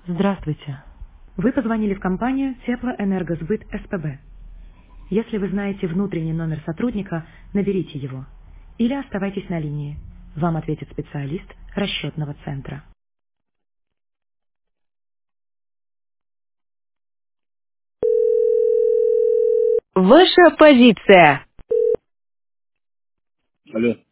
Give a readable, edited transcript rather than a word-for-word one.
Здравствуйте. Вы позвонили в компанию Теплоэнергосбыт СПБ. Если вы знаете внутренний номер сотрудника, наберите его. Или оставайтесь на линии. Вам ответит специалист расчетного центра. Ваша позиция. Алло.